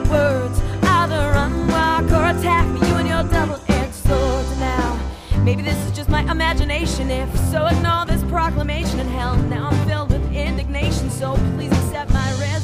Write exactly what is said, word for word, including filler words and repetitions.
words. Either unwalk or attack me, you and your double-edged swords. Now, maybe this is just my imagination. If so, ignore this proclamation in hell. Now I'm filled with indignation, so please accept my resignation.